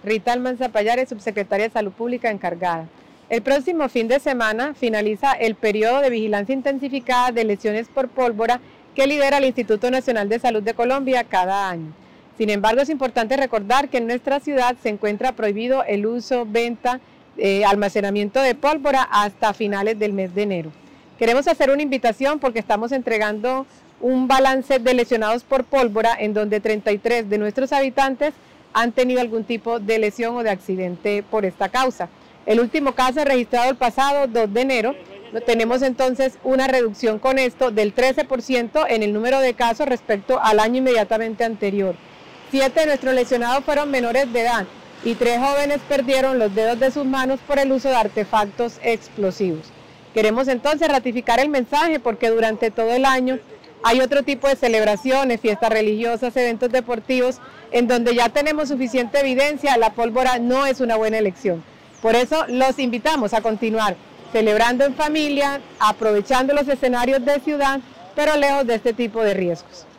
Rita Almanza Payares, subsecretaria de Salud Pública encargada. El próximo fin de semana finaliza el periodo de vigilancia intensificada de lesiones por pólvora que lidera el Instituto Nacional de Salud de Colombia cada año. Sin embargo, es importante recordar que en nuestra ciudad se encuentra prohibido el uso, venta, almacenamiento de pólvora hasta finales del mes de enero. Queremos hacer una invitación porque estamos entregando un balance de lesionados por pólvora en donde 33 de nuestros habitantes han tenido algún tipo de lesión o de accidente por esta causa. El último caso registrado el pasado 2 de enero, tenemos entonces una reducción con esto del 13% en el número de casos respecto al año inmediatamente anterior. 7 de nuestros lesionados fueron menores de edad y 3 jóvenes perdieron los dedos de sus manos por el uso de artefactos explosivos. Queremos entonces ratificar el mensaje porque durante todo el año hay otro tipo de celebraciones, fiestas religiosas, eventos deportivos, en donde ya tenemos suficiente evidencia, la pólvora no es una buena elección. Por eso los invitamos a continuar celebrando en familia, aprovechando los escenarios de ciudad, pero lejos de este tipo de riesgos.